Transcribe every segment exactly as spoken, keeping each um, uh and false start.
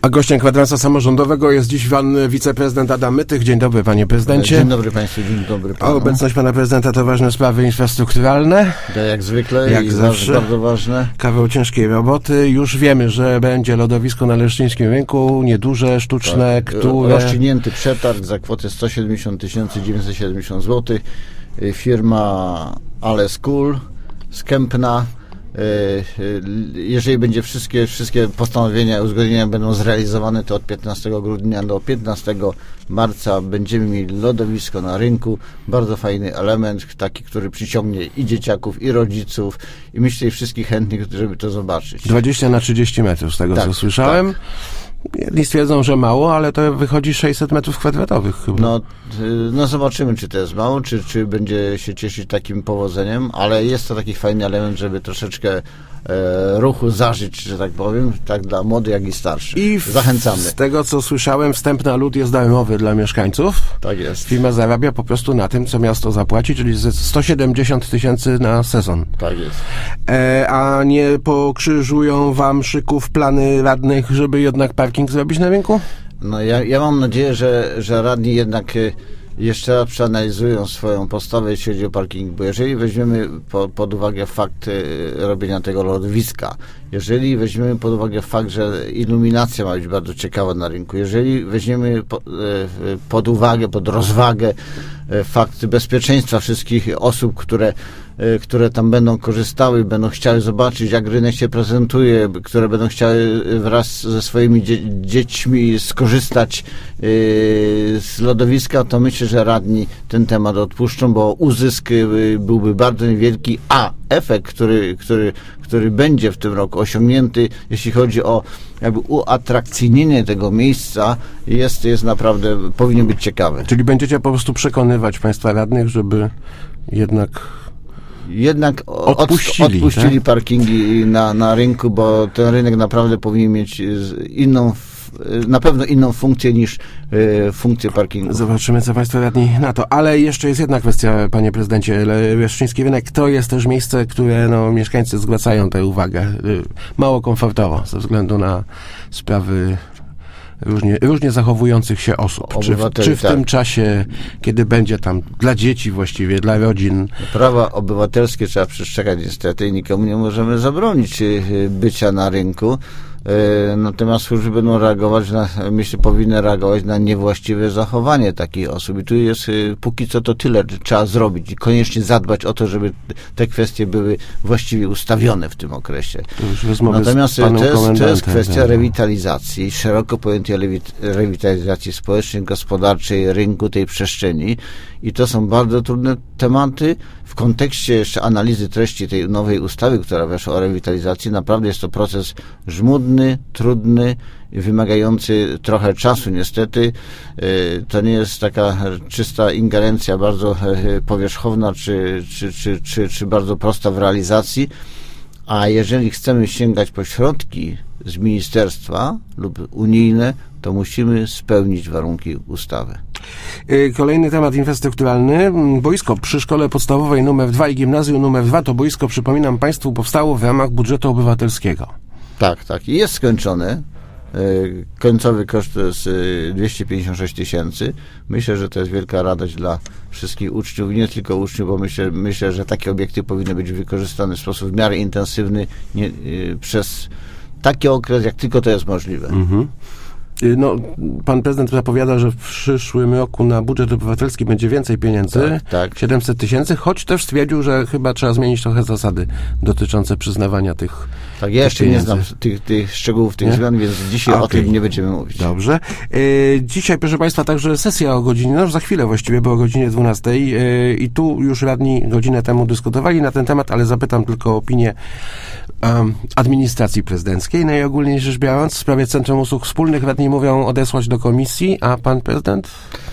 A gościem kwadransa samorządowego jest dziś pan wiceprezydent Adam Mytych. Dzień dobry, panie prezydencie. Dzień dobry państwu, dzień dobry panu. A obecność pana prezydenta to ważne sprawy infrastrukturalne. Tak jak zwykle, jak i zawsze. Bardzo ważne. Kawał ciężkiej roboty. Już wiemy, że będzie lodowisko na Leszczyńskim Rynku, nieduże, sztuczne, tak. które... Rozstrzygnięty przetarg za kwotę sto siedemdziesiąt tysięcy dziewięćset siedemdziesiąt złotych. Firma Ale School z Kępna. Jeżeli będzie wszystkie, wszystkie postanowienia i uzgodnienia będą zrealizowane, to od piętnastego grudnia do piętnastego marca będziemy mieli lodowisko na rynku. Bardzo fajny element, taki, który przyciągnie i dzieciaków, i rodziców, i myślę, i wszystkich chętnych, żeby to zobaczyć. dwadzieścia na trzydzieści metrów, z tego tak, co słyszałem. Tak. Jedni stwierdzą, że mało, ale to wychodzi sześćset metrów kwadratowych chyba. No, no zobaczymy, czy to jest mało, czy, czy będzie się cieszyć takim powodzeniem, ale jest to taki fajny element, żeby troszeczkę e, ruchu zażyć, że tak powiem, tak dla młodych, jak i starszych. I zachęcamy. Z tego, co słyszałem, wstęp na lód jest darmowy dla mieszkańców. Tak jest. Firma zarabia po prostu na tym, co miasto zapłaci, czyli sto siedemdziesiąt tysięcy na sezon. Tak jest. E, a nie pokrzyżują wam szyków plany radnych, żeby jednak parking zrobić na rynku? No ja, ja mam nadzieję, że, że radni jednak jeszcze raz przeanalizują swoją postawę, jeśli chodzi o parking, bo jeżeli weźmiemy po, pod uwagę fakt robienia tego lodowiska, jeżeli weźmiemy pod uwagę fakt, że iluminacja ma być bardzo ciekawa na rynku, jeżeli weźmiemy po, pod uwagę, pod rozwagę fakt bezpieczeństwa wszystkich osób, które, które tam będą korzystały, będą chciały zobaczyć, jak rynek się prezentuje, które będą chciały wraz ze swoimi dzie- dziećmi skorzystać yy, z lodowiska, to myślę, że radni ten temat odpuszczą, bo uzysk yy, byłby bardzo niewielki, a efekt, który, który, który będzie w tym roku osiągnięty, jeśli chodzi o jakby uatrakcyjnienie tego miejsca, jest, jest naprawdę, powinien być ciekawy. Czyli będziecie po prostu przekonywać państwa radnych, żeby jednak... Jednak odpuścili, odpuścili tak? parkingi na, na rynku, bo ten rynek naprawdę powinien mieć inną, na pewno inną funkcję niż y, funkcję parkingu. Zobaczymy, co państwo radni na to. Ale jeszcze jest jedna kwestia, panie prezydencie. Leszczyński Rynek to jest też miejsce, które no, mieszkańcy zwracają tę uwagę. Y, mało komfortowo ze względu na sprawy różnie, różnie zachowujących się osób. Czy w, czy w tak. tym czasie, kiedy będzie tam dla dzieci właściwie, dla rodzin... Prawa obywatelskie trzeba przestrzegać niestety i nikomu nie możemy zabronić bycia na rynku. Natomiast służby będą reagować na, myślę, powinny reagować na niewłaściwe zachowanie takich osób. I tu jest, póki co to tyle trzeba zrobić i koniecznie zadbać o to, żeby te kwestie były właściwie ustawione w tym okresie. Natomiast to jest, to jest kwestia tak. rewitalizacji, szeroko pojętej rewitalizacji społecznej, gospodarczej, rynku, tej przestrzeni. I to są bardzo trudne tematy. W kontekście jeszcze analizy treści tej nowej ustawy, która weszła o rewitalizacji, naprawdę jest to proces żmudny, trudny, wymagający trochę czasu niestety. To nie jest taka czysta ingerencja bardzo powierzchowna czy, czy, czy, czy, czy bardzo prosta w realizacji. A jeżeli chcemy sięgać po środki z ministerstwa lub unijne, to musimy spełnić warunki ustawy. Kolejny temat infrastrukturalny. Boisko przy szkole podstawowej numer dwa i gimnazjum numer dwa, to boisko, przypominam państwu, powstało w ramach budżetu obywatelskiego. Tak, tak. I jest skończone. Końcowy koszt to jest dwieście pięćdziesiąt sześć tysięcy. Myślę, że to jest wielka radość dla wszystkich uczniów, nie tylko uczniów, bo myślę, myślę że takie obiekty powinny być wykorzystane w sposób w miarę intensywny nie, przez taki okres, jak tylko to jest możliwe. Mhm. No, pan prezydent zapowiada, że w przyszłym roku na budżet obywatelski będzie więcej pieniędzy, tak, tak. siedemset tysięcy, choć też stwierdził, że chyba trzeba zmienić trochę zasady dotyczące przyznawania tych Tak, ja jeszcze pieniędzy. nie znam tych, tych szczegółów, tych nie? zmian, więc dzisiaj okay. o tym nie będziemy mówić. Dobrze. E, dzisiaj, proszę państwa, także sesja o godzinie, no już za chwilę właściwie, bo o godzinie dwunastej e, i tu już radni godzinę temu dyskutowali na ten temat, ale zapytam tylko o opinię um, administracji prezydenckiej, najogólniej rzecz biorąc, w sprawie Centrum Usług Wspólnych radni mówią odesłać do komisji, a pan prezydent?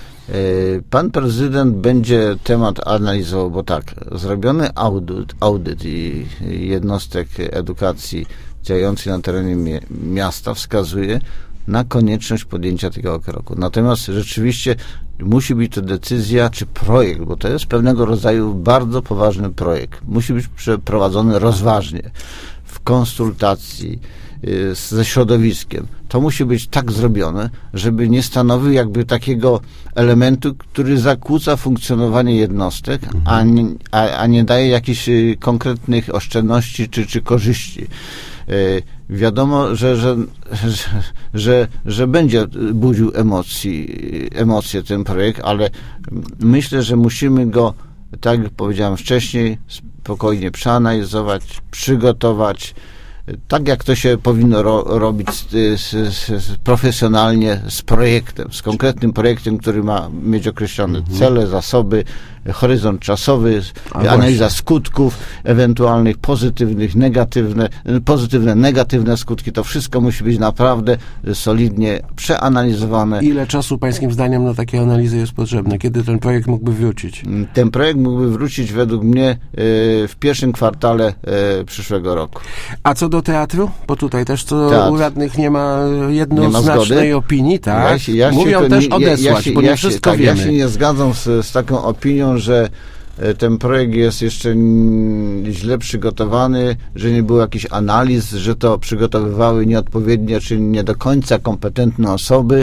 Pan prezydent będzie temat analizował, bo tak, zrobiony audyt, audyt i jednostek edukacji działających na terenie miasta wskazuje na konieczność podjęcia tego kroku. Natomiast rzeczywiście musi być to decyzja czy projekt, bo to jest pewnego rodzaju bardzo poważny projekt. Musi być przeprowadzony rozważnie, w konsultacji, ze środowiskiem. To musi być tak zrobione, żeby nie stanowił jakby takiego elementu, który zakłóca funkcjonowanie jednostek, mhm. a, nie, a, a nie daje jakichś konkretnych oszczędności czy, czy korzyści. Wiadomo, że, że, że, że, że będzie budził emocji, emocje ten projekt, ale myślę, że musimy go, tak jak powiedziałem wcześniej, spokojnie przeanalizować, przygotować, tak jak to się powinno ro, robić z, z, z, profesjonalnie z projektem, z konkretnym projektem, który ma mieć określone mhm. cele, zasoby, horyzont czasowy, A analiza właśnie. skutków ewentualnych, pozytywnych, negatywne, pozytywne, negatywne skutki. To wszystko musi być naprawdę solidnie przeanalizowane. Ile czasu pańskim zdaniem na takie analizy jest potrzebne? Kiedy ten projekt mógłby wrócić? Ten projekt mógłby wrócić według mnie w pierwszym kwartale przyszłego roku. A co do teatru? Bo tutaj też co Teatr. u radnych nie ma jednoznacznej nie ma opinii, tak? Ja się, ja Mówią się, też nie, odesłać, ja się, bo nie ja się, wszystko tak, wiemy. Ja się nie zgadzam z, z taką opinią, że ten projekt jest jeszcze źle przygotowany, że nie było jakichś analiz, że to przygotowywały nieodpowiednie, czy nie do końca kompetentne osoby.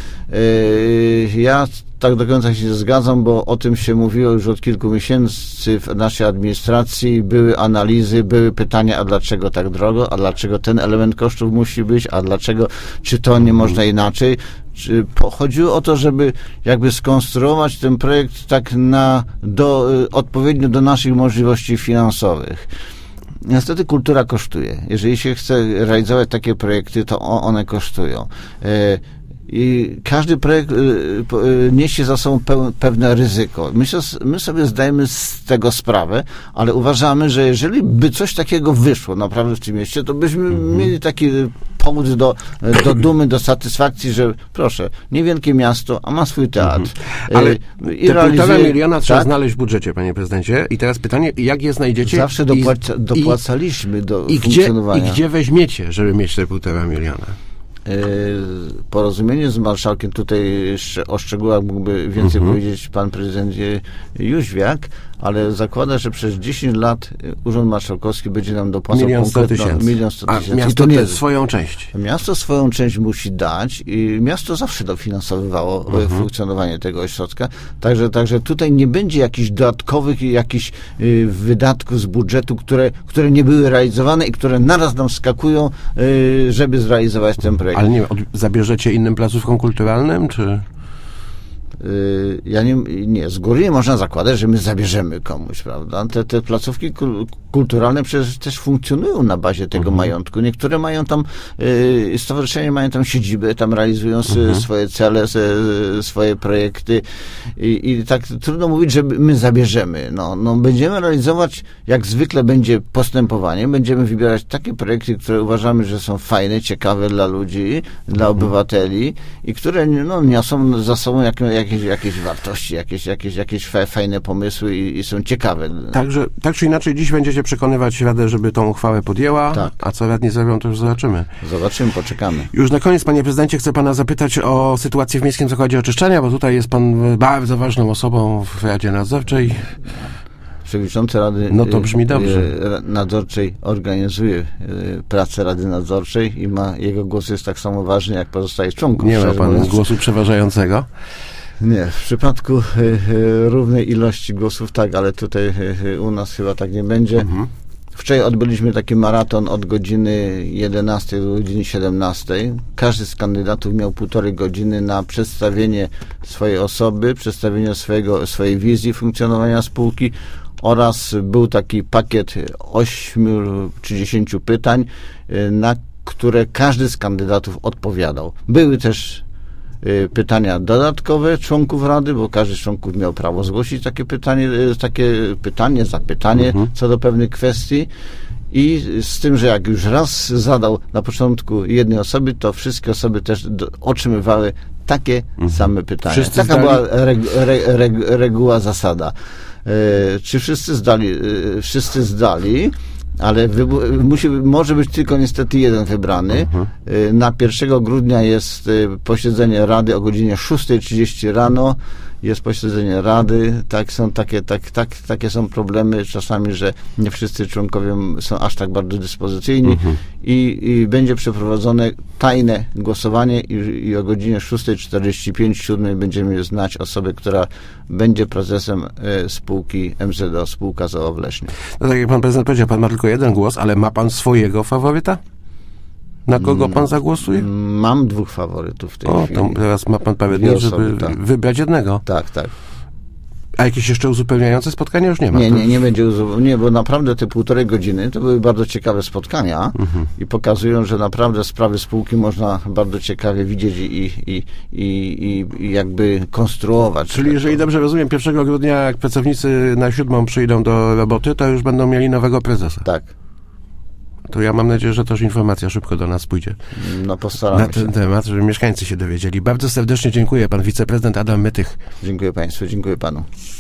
Ja tak do końca się nie zgadzam, bo o tym się mówiło już od kilku miesięcy w naszej administracji. Były analizy, były pytania, a dlaczego tak drogo, a dlaczego ten element kosztów musi być, a dlaczego, czy to nie można inaczej. Czy chodziło o to, żeby jakby skonstruować ten projekt tak na, do, odpowiednio do naszych możliwości finansowych. Niestety kultura kosztuje. Jeżeli się chce realizować takie projekty, to one kosztują. I każdy projekt niesie za sobą pewne ryzyko. My, się, my sobie zdajemy z tego sprawę, ale uważamy, że jeżeli by coś takiego wyszło naprawdę w tym mieście, to byśmy mm-hmm. mieli taki powód do, do dumy, do satysfakcji, że proszę, niewielkie miasto, a ma swój teatr. Mm-hmm. Ale I te półtora miliona trzeba tak? znaleźć w budżecie, panie prezydencie. I teraz pytanie, jak je znajdziecie? Zawsze dopłaca, i, dopłacaliśmy do i funkcjonowania. Gdzie, I gdzie weźmiecie, żeby mieć te półtora miliona? Porozumienie z marszałkiem, tutaj jeszcze o szczegółach mógłby więcej mhm. powiedzieć pan prezydent Jóźwiak, ale zakłada, że przez dziesięć lat Urząd Marszałkowski będzie nam dopłacał milion sto tysięcy. Milion sto tysięcy. A miasto nie swoją część. Miasto swoją część musi dać i miasto zawsze dofinansowywało mhm. funkcjonowanie tego ośrodka, także, także tutaj nie będzie jakichś dodatkowych jakichś y, wydatków z budżetu, które, które nie były realizowane i które naraz nam skakują, y, żeby zrealizować ten projekt. Ale nie, od, zabierzecie innym placówkom kulturalnym, czy... Ja nie, nie, z góry nie można zakładać, że my zabierzemy komuś, prawda? Te, te placówki kulturalne przecież też funkcjonują na bazie tego mhm. majątku. Niektóre mają tam, y, stowarzyszenia mają tam siedzibę, tam realizują mhm. swoje cele, swoje projekty i, i tak trudno mówić, że my zabierzemy. No, no, będziemy realizować, jak zwykle będzie postępowanie, będziemy wybierać takie projekty, które uważamy, że są fajne, ciekawe dla ludzi, dla obywateli i które no, niosą za sobą jakieś, jakieś, jakieś wartości, jakieś, jakieś, jakieś fajne pomysły i, i są ciekawe. Także, tak czy inaczej dziś będziecie przekonywać Radę, żeby tą uchwałę podjęła, tak. A co radni zrobią, to już zobaczymy. Zobaczymy, poczekamy. Już na koniec, panie prezydencie, chcę pana zapytać o sytuację w Miejskim Zakładzie Oczyszczania, bo tutaj jest pan bardzo ważną osobą w Radzie Nadzorczej. Przewodniczący Rady no to brzmi dobrze. Nadzorczej organizuje pracę Rady Nadzorczej i ma, jego głos jest tak samo ważny jak pozostałych członków. Nie ma pan mówiąc. Głosu przeważającego? Nie, w przypadku y, y, równej ilości głosów tak, ale tutaj y, u nas chyba tak nie będzie. Mhm. Wczoraj odbyliśmy taki maraton od godziny jedenastej do godziny siedemnastej. Każdy z kandydatów miał półtorej godziny na przedstawienie swojej osoby, przedstawienie swojego, swojej wizji funkcjonowania spółki oraz był taki pakiet ośmiu czy dziesięciu pytań, na które każdy z kandydatów odpowiadał. Były też pytania dodatkowe członków Rady, bo każdy z członków miał prawo zgłosić takie pytanie, takie pytanie, zapytanie mhm. co do pewnych kwestii i z tym, że jak już raz zadał na początku jednej osoby, to wszystkie osoby też do, otrzymywały takie mhm. same pytania. Wszyscy Taka zdali? była reg, reg, reg, reguła, zasada. E, czy wszyscy zdali? E, wszyscy zdali. Ale wybu- musi, może być tylko niestety jeden wybrany. Uh-huh. Na pierwszego grudnia jest posiedzenie Rady o godzinie szósta trzydzieści rano. jest posiedzenie rady, tak, są takie, tak, tak, takie są problemy czasami, że nie wszyscy członkowie są aż tak bardzo dyspozycyjni mhm. i, i będzie przeprowadzone tajne głosowanie i, i o godzinie szósta czterdzieści pięć, siódmej będziemy znać osobę, która będzie prezesem e, spółki M Z O, spółka z o o w Lesznie. No tak jak pan prezydent powiedział, pan ma tylko jeden głos, ale ma pan swojego faworyta? Na kogo pan zagłosuje? Mam dwóch faworytów w tej o, chwili. to teraz ma pan pewien dni, żeby tak. wybrać jednego. Tak, tak. A jakieś jeszcze uzupełniające spotkania już nie ma? Nie, nie, nie będzie uzupełnienia, nie, bo naprawdę te półtorej godziny to były bardzo ciekawe spotkania mhm. i pokazują, że naprawdę sprawy spółki można bardzo ciekawie widzieć i, i, i, i, i jakby konstruować. Czyli jeżeli dobrze rozumiem, pierwszego grudnia jak pracownicy na siódmą przyjdą do roboty, to już będą mieli nowego prezesa. Tak. To ja mam nadzieję, że też informacja szybko do nas pójdzie. No postaramy na ten się. temat, żeby mieszkańcy się dowiedzieli. Bardzo serdecznie dziękuję. Pan wiceprezydent Adam Mytych. Dziękuję państwu, dziękuję panu.